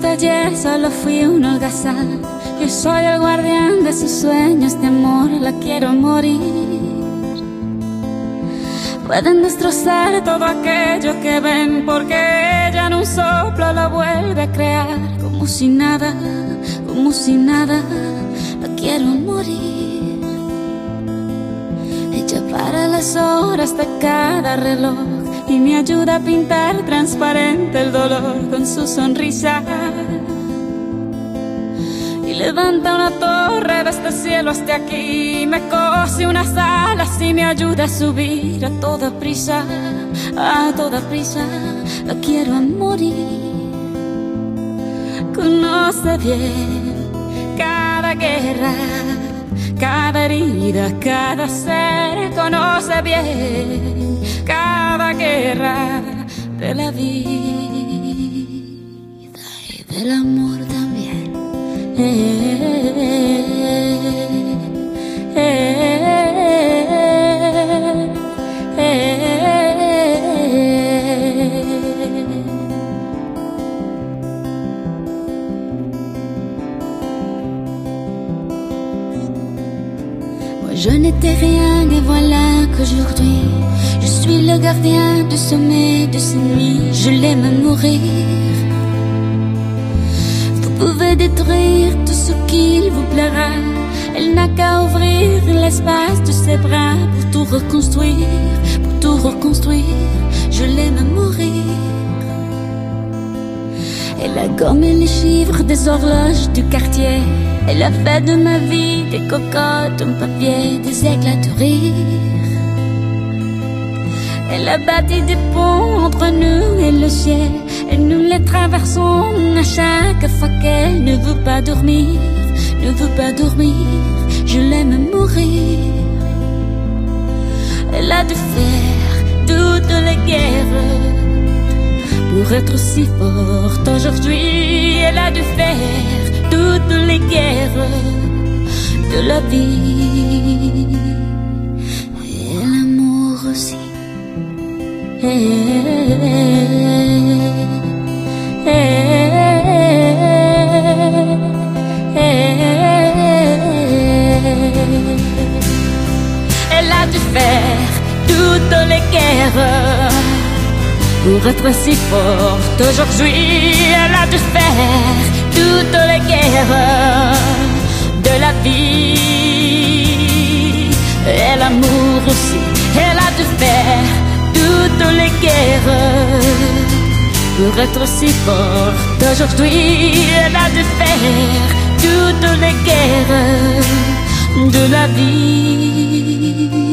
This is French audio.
hasta ayer solo fui un holgazán. Yo soy el guardián de sus sueños de amor, la quiero morir. Pueden destrozar todo aquello que ven, porque ella en un soplo lo vuelve a crear. Como si nada, la quiero morir. Ella para las horas de cada reloj y me ayuda a pintar transparente el dolor con su sonrisa. Y levanta una torre desde el cielo hasta aquí, me cose unas alas y me ayuda a subir a toda prisa, la quiero a morir. Conoce bien cada guerra, cada herida, cada ser. Conoce bien cada guerra de la vida y del amor también. Je n'étais rien et voilà qu'aujourd'hui je suis le gardien du sommet de ces nuits. Je l'aime à mourir. Vous pouvez détruire tout ce qu'il vous plaira, elle n'a qu'à ouvrir l'espace de ses bras pour tout reconstruire, Je l'aime à mourir. Elle a gommé les chiffres des horloges du quartier. Elle a fait de ma vie des cocottes en papier, des éclats de rire. Elle a bâti des ponts entre nous et le ciel, et nous les traversons à chaque fois qu'elle ne veut pas dormir, Je l'aime à mourir. Elle a dû faire toutes les guerres pour être si forte aujourd'hui. Elle a dû faire toutes les guerres de la vie et l'amour aussi. Elle a dû faire toutes les guerres pour être si forte aujourd'hui. Elle a dû faire toutes les guerres de la vie et l'amour aussi. Elle a dû faire toutes les guerres pour être si forte aujourd'hui. Elle a dû faire toutes les guerres de la vie.